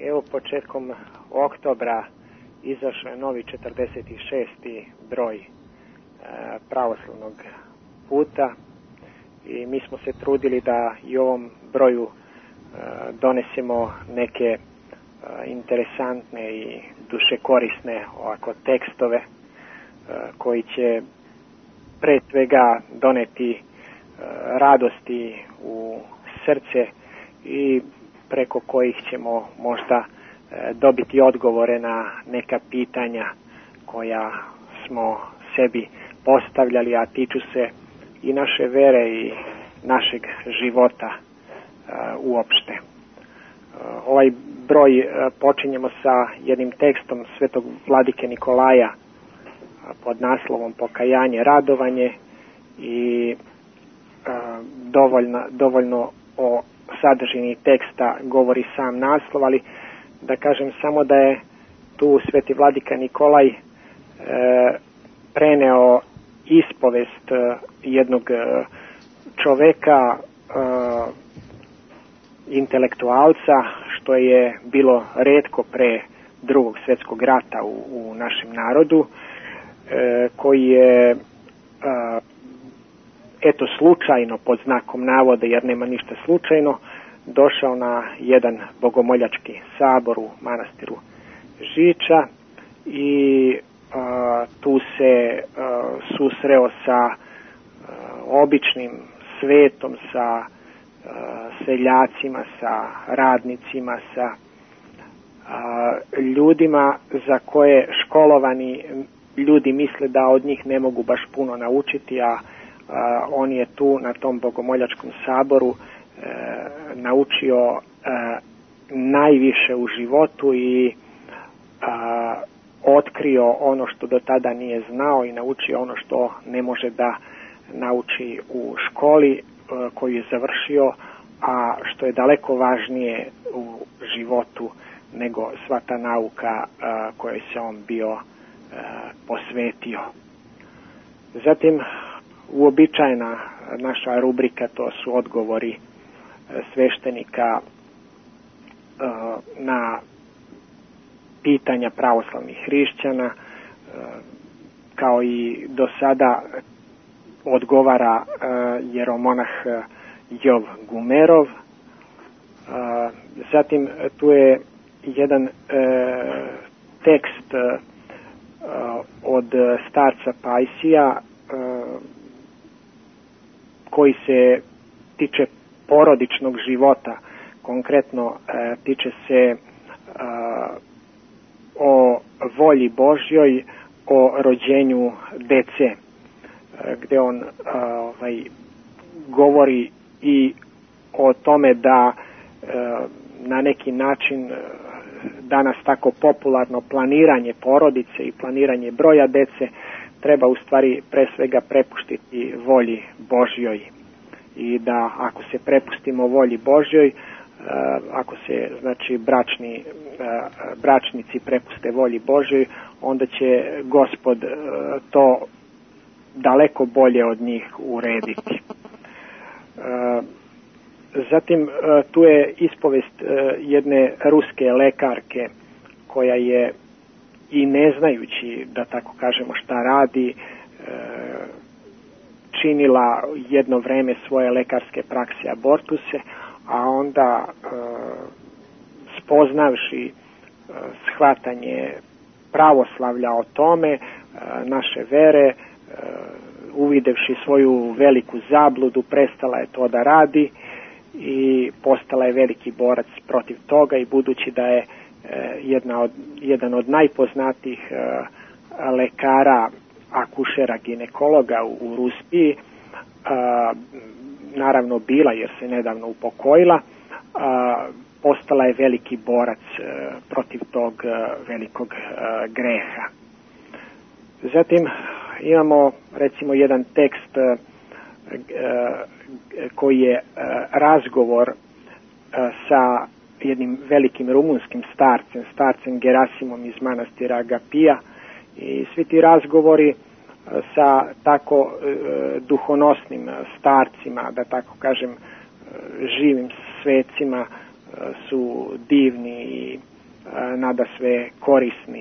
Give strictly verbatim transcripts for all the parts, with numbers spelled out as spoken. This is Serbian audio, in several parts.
Evo početkom oktobra izašao je novi četrdeset šesti broj e, pravoslavnog puta i mi smo se trudili da i ovom broju e, donesemo neke e, interesantne i dušekorisne ovako tekstove e, koji će pre svega doneti e, radosti u srce i preko kojih ćemo možda e, dobiti odgovore na neka pitanja koja smo sebi postavljali, a tiču se i naše vere i našeg života e, uopšte. E, ovaj broj e, počinjemo sa jednim tekstom svetog vladike Nikolaja e, pod naslovom Pokajanje, radovanje i e, dovoljno, dovoljno o sadržini teksta govori sam naslov, ali da kažem samo da je tu sveti vladika Nikolaj e, preneo ispovest e, jednog e, čoveka, e, intelektualca, što je bilo retko pre drugog svjetskog rata u, u našem narodu, e, koji je e, eto slučajno, pod znakom navoda, jer nema ništa slučajno, došao na jedan bogomoljački sabor u manastiru Žiča i a, tu se a, susreo sa a, običnim svetom, sa a, seljacima, sa radnicima, sa a, ljudima za koje školovani ljudi misle da od njih ne mogu baš puno naučiti, a Uh, on je tu na tom bogomoljačkom saboru uh, naučio uh, najviše u životu i uh, otkrio ono što do tada nije znao i naučio ono što ne može da nauči u školi uh, koju je završio, a što je daleko važnije u životu nego sva ta nauka uh, kojoj se on bio uh, posvetio. Zatim, uobičajena naša rubrika, to su odgovori sveštenika na pitanja pravoslavnih hrišćana, kao i do sada odgovara jeromonah Jov Gumerov. Zatim tu je jedan tekst od starca Pajsija koji se tiče porodičnog života, konkretno e, tiče se e, o volji Božjoj, o rođenju dece, e, gde on e, ovaj, govori i o tome da e, na neki način e, danas tako popularno planiranje porodice i planiranje broja dece treba u stvari pre svega prepustiti volji Božjoj i da ako se prepustimo volji Božjoj, ako se znači bračni, bračnici prepuste volji Božjoj, onda će Gospod to daleko bolje od njih urediti. Zatim tu je ispovest jedne ruske lekarke koja je i ne znajući, da tako kažemo, šta radi, činila jedno vreme svoje lekarske prakse abortuse, a onda spoznavši shvatanje pravoslavlja o tome, naše vere, uvidevši svoju veliku zabludu, prestala je to da radi i postala je veliki borac protiv toga, i budući da je Jedna od, jedan od najpoznatijih uh, lekara, akušera, ginekologa u, u Rusiji, uh, naravno bila jer se nedavno upokojila, uh, postala je veliki borac uh, protiv tog uh, velikog uh, greha. Zatim imamo recimo jedan tekst uh, uh, koji je uh, razgovor uh, sa jednim velikim rumunskim starcem, starcem Gerasimom iz manastira Agapija, i svi ti razgovori sa tako e, duhonosnim starcima, da tako kažem, živim svecima, su divni i nadasve korisni.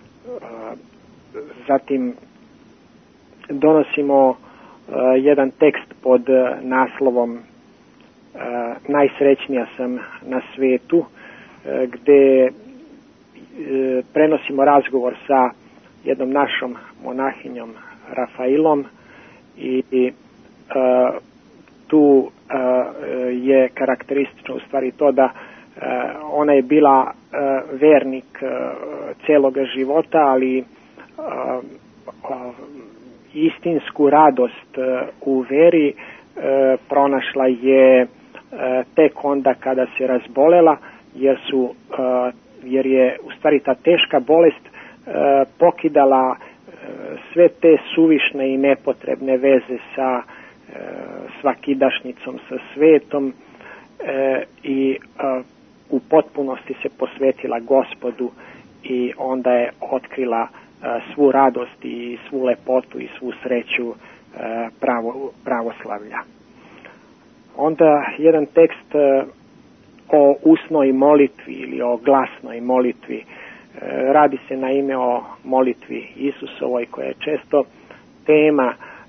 Zatim donosimo jedan tekst pod naslovom Najsrećnija sam na svetu, gde prenosimo razgovor sa jednom našom monahinjom Rafailom i, i uh, tu uh, je karakteristično u stvari to da uh, ona je bila uh, vernik uh, celoga života, ali uh, uh, istinsku radost uh, u veri uh, pronašla je uh, tek onda kada se razbolela, jer su uh, jer je u stvari ta teška bolest uh, pokidala uh, sve te suvišne i nepotrebne veze sa uh, svakidašnjicom, sa svetom uh, i uh, u potpunosti se posvetila Gospodu i onda je otkrila uh, svu radost i svu lepotu i svu sreću uh, pravo, pravoslavlja. Onda jedan tekst uh, o usnoj molitvi ili o glasnoj molitvi. Radi se naime o molitvi Isusovoj koja je često tema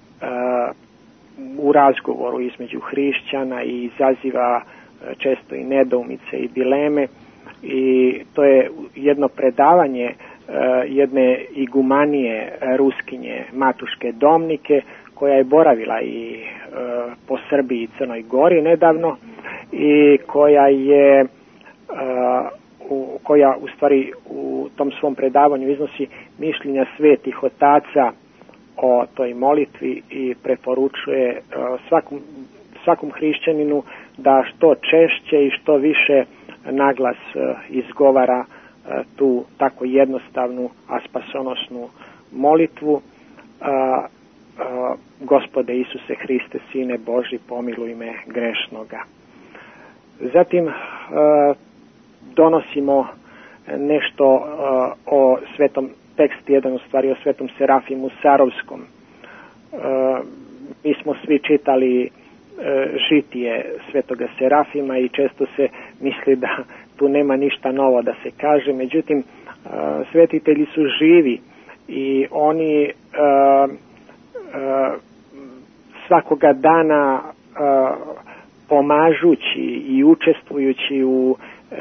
u razgovoru između hrišćana i izaziva često i nedoumice i dileme, i to je jedno predavanje jedne igumanije ruskinje Matuške Domnike koja je boravila i po Srbiji i Crnoj Gori nedavno i koja je u, koja u stvari u tom svom predavanju iznosi mišljenja svetih otaca o toj molitvi i preporučuje svakom, svakom hrišćaninu da što češće i što više naglas izgovara tu tako jednostavnu, a spasonosnu molitvu: Gospode Isuse Hriste, Sine Boži, pomiluj me grešnoga. Zatim donosimo nešto o svetom, tekst jedan u stvari o svetom Serafimu Sarovskom. Mi smo svi čitali žitije svetoga Serafima i često se misli da tu nema ništa novo da se kaže, međutim svetitelji su živi i oni svakoga dana pomažući i učestvujući u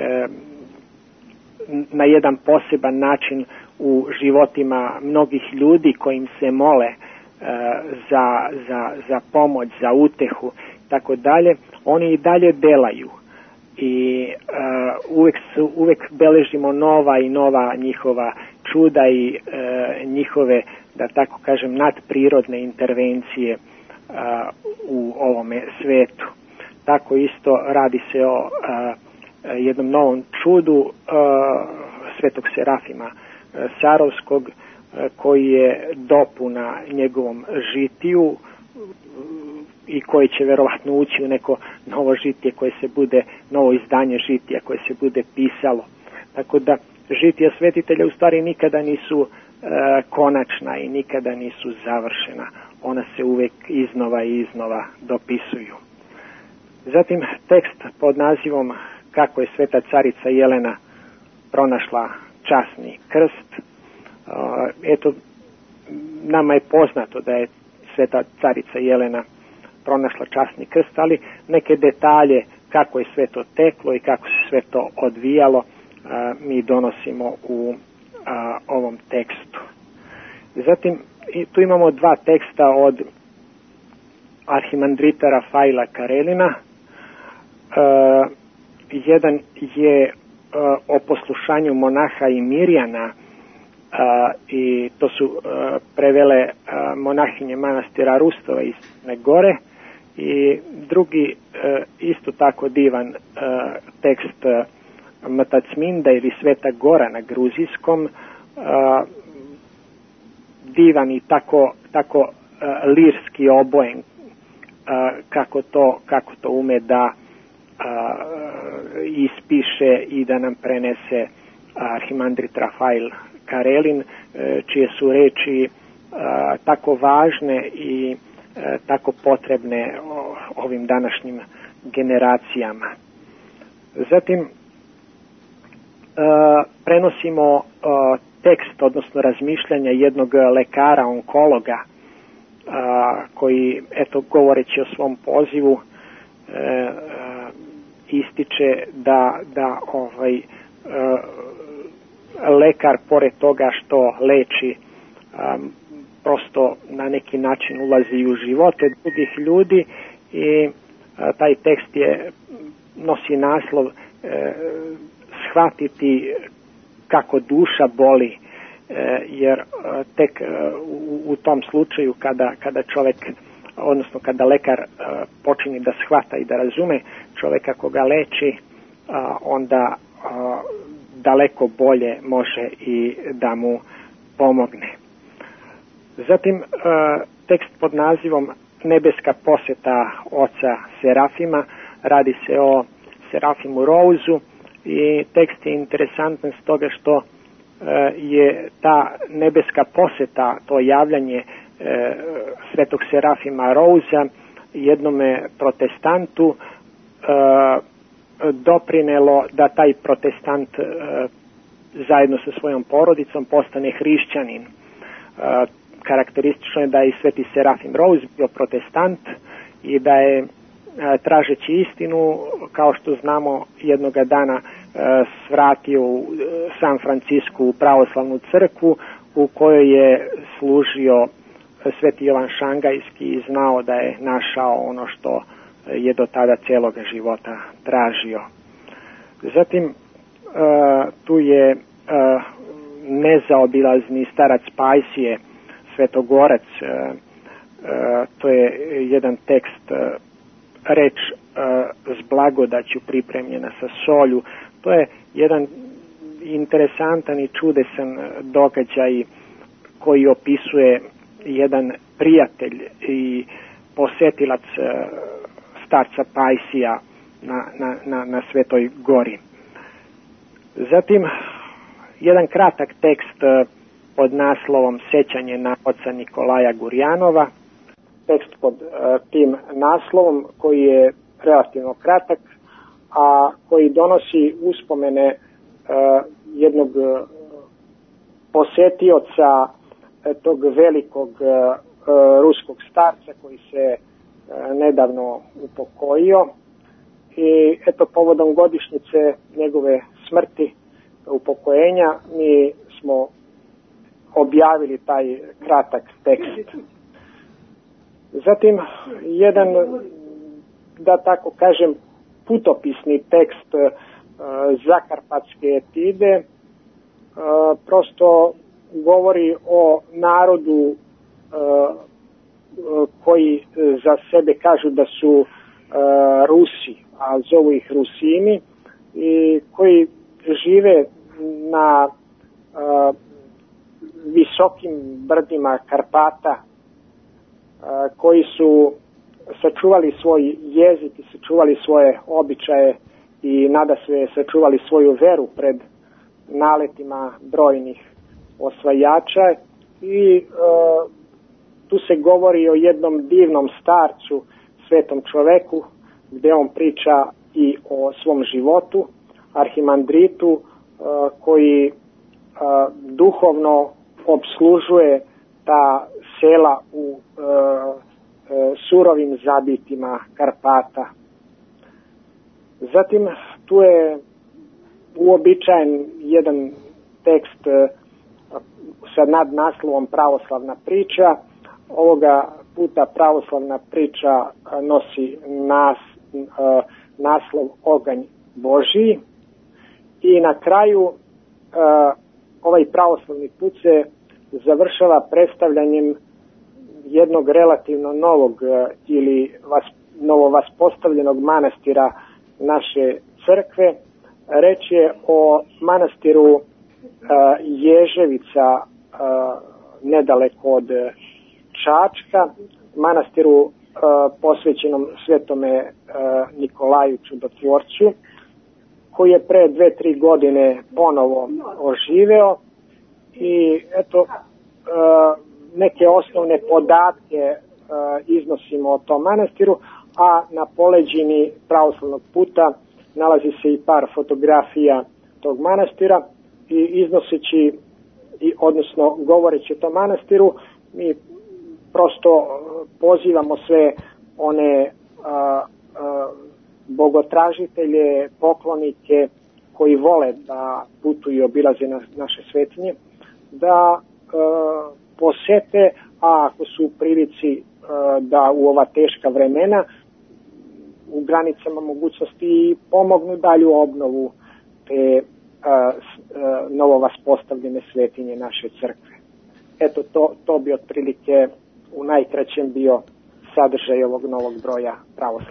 na jedan poseban način u životima mnogih ljudi kojim se mole za, za, za pomoć, za utehu, tako dalje, oni i dalje delaju i uh, uvek, su, uvek beležimo nova i nova njihova čuda i uh, njihove, da tako kažem, nadprirodne intervencije uh, u ovome svetu. Tako isto radi se o uh, jednom novom čudu uh, svetog Serafima uh, Sarovskog, uh, koji je dopuna njegovom žitiju uh, i koji će verovatno ući u neko novo žitije koje se bude, novo izdanje žitija koje se bude pisalo. Tako da žitija svetitelja u stvari nikada nisu uh, konačna i nikada nisu završena. Ona se uvek iznova i iznova dopisuju. Zatim tekst pod nazivom Kako je sveta carica Jelena pronašla časni krst. Eto, nama je poznato da je sveta carica Jelena pronašla časni krst, ali neke detalje kako je sve to teklo i kako se sve to odvijalo mi donosimo u ovom tekstu. Zatim tu imamo dva teksta od arhimandrita Rafaila Karelina. Uh, jedan je uh, o poslušanju monaha i Mirjana uh, i to su uh, prevele uh, monahinje manastira Rustova iz Crne Gore, i drugi uh, isto tako divan uh, tekst uh, Mtacminda ili Sveta Gora na gruzijskom, uh, divan i tako, tako uh, lirski obojen, uh, kako to, kako to ume da A, ispiše i da nam prenese arhimandrit Rafail Karelin, čije su reči a, tako važne i a, tako potrebne o, ovim današnjim generacijama. Zatim prenosimo tekst, odnosno razmišljanja jednog lekara, onkologa, koji, eto, govoreći o svom pozivu, ističe da, da ovaj, lekar, pored toga što leči, prosto na neki način ulazi u živote drugih ljudi, i taj tekst je, nosi naslov shvatiti kako duša boli, jer tek u, u tom slučaju kada, kada čovjek, odnosno kada lekar počinje da shvata i da razume čovjeka koga leči, onda daleko bolje može i da mu pomogne. Zatim tekst pod nazivom Nebeska posjeta oca Serafima, radi se o Serafimu Rouzu, i tekst je interesantan stoga što je ta nebeska posjeta, to javljanje svetog Serafima Rouza jednome protestantu doprinelo da taj protestant zajedno sa svojom porodicom postane hrišćanin. Karakteristično je da je i sveti Serafim Rouz bio protestant i da je, tražeći istinu, kao što znamo, jednoga dana svratio u San Francisku u pravoslavnu crkvu u kojoj je služio sveti Jovan Šangajski i znao da je našao ono što je do tada cijeloga života tražio. Zatim tu je nezaobilazni starac Pajsije, Svetogorac, to je jedan tekst, reč s blagodaću pripremljena sa solju. To je jedan interesantan i čudesan događaj koji opisuje jedan prijatelj i posetilac starca Pajsija na, na, na, na Svetoj gori. Zatim jedan kratak tekst pod naslovom Sećanje na oca Nikolaja Gurjanova. Tekst pod uh, tim naslovom, koji je relativno kratak, a koji donosi uspomene uh, jednog uh, posetioca uh, tog velikog uh, uh, ruskog starca koji se uh, nedavno upokojio. I eto, povodom godišnjice njegove smrti, upokojenja, mi smo objavili taj kratak tekst. Zatim jedan, da tako kažem, putopisni tekst uh, Zakarpatske etide, uh, prosto govori o narodu uh, koji za sebe kažu da su uh, Rusi, a zovu ih Rusini, i koji žive na uh, visokim brdima Karpata, koji su sačuvali svoj jezik i sačuvali svoje običaje i nadasve sačuvali svoju veru pred naletima brojnih osvajača. I e, tu se govori o jednom divnom starcu, svetom čoveku, gde on priča i o svom životu, arhimandritu, e, koji e, duhovno obslužuje ta sela u e, e, surovim zabitima Karpata. Zatim tu je uobičajen jedan tekst e, sa nadnaslovom Pravoslavna priča. Ovoga puta pravoslavna priča nosi nas, e, naslov Oganj Božiji. I na kraju e, ovaj pravoslavni put se završava predstavljanjem jednog relativno novog ili vas, novo vaspostavljenog manastira naše crkve. Reč je o manastiru uh, Ježevica, uh, nedaleko od Čačka, manastiru uh, posvećenom svetome uh, Nikolaju Čudotvorcu, koji je pre dve, tri godine ponovo oživeo. I eto, uh, neke osnovne podatke uh, iznosimo o tom manastiru, a na poleđini pravoslavnog puta nalazi se i par fotografija tog manastira i iznoseći, i, odnosno govoreći o tom manastiru, mi prosto pozivamo sve one a, a, bogotražitelje, poklonike koji vole da putuju i obilaze na, naše svetinje, da a, posete, a ako su u prilici a, da u ova teška vremena u granicama mogućnosti pomognu dalju obnovu te a, a, novo vaspostavljene svetinje naše crkve. Eto, to, to bi otprilike u najkraćem bio sadržaj ovog novog broja pravoslavlja.